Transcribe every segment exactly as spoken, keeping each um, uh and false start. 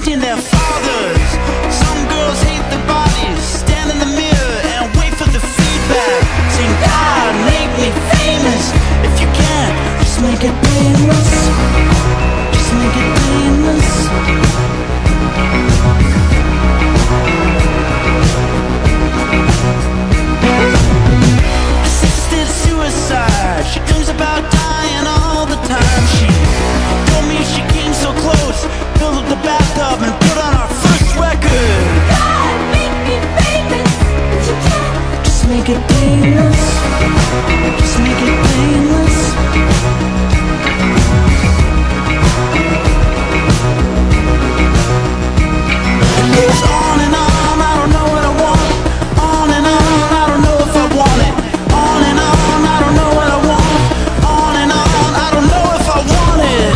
hating their fathers. Some girls hate their bodies, stand in the mirror and wait for the feedback, saying, God, make me famous. If you can't, just make it painless. Just make it painless. Assisted suicide, she dreams about dying all the time. She told me she came so close, filled up the bathtub and put on our first record. God, make me famous. If you can't, just make it painless. Just make it painless. It goes on and on, I don't know what I want. On and on, I don't know if I want it. On and on, I don't know what I want. On and on, I don't know if I want it.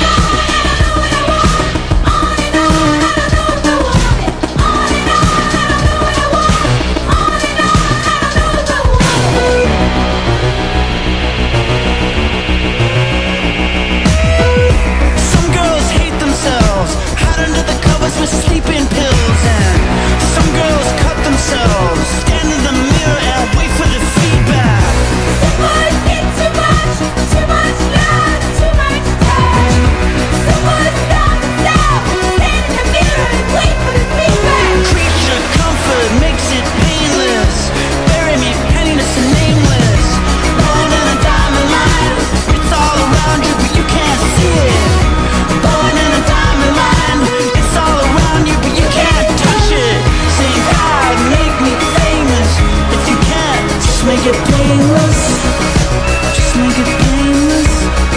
Some girls hate themselves, hide under the covers with sleeping pills. And some girls cut themselves, stand in the mirror and wait for the feedback. the boys get too much, too much love, too much touch. The boys stop themselves, stand in the mirror and wait for the feedback. Creature comfort makes it painless. Bury me penniless and nameless. Born in a diamond line, it's all around you but you can't see it. Born in a diamond line, it's all around you but you can't touch it. Say, God, make me famous. If you can't, just make it painless. Just make it painless.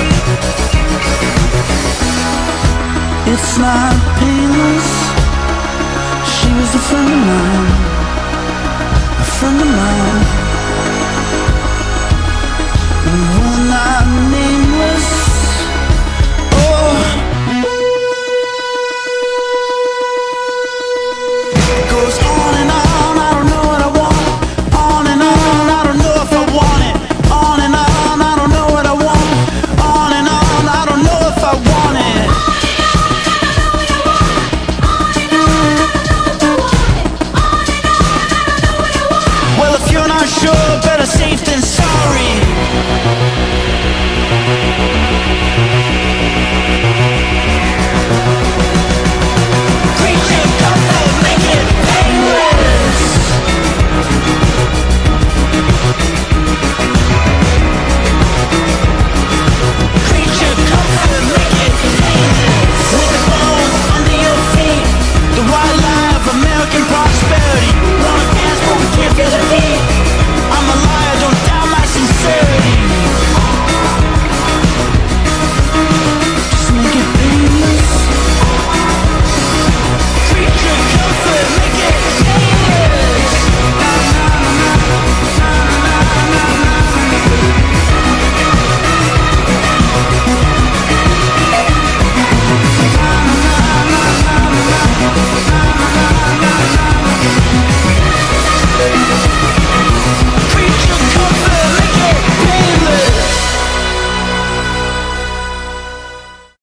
It's not painless. She was a friend of mine, a friend of mine.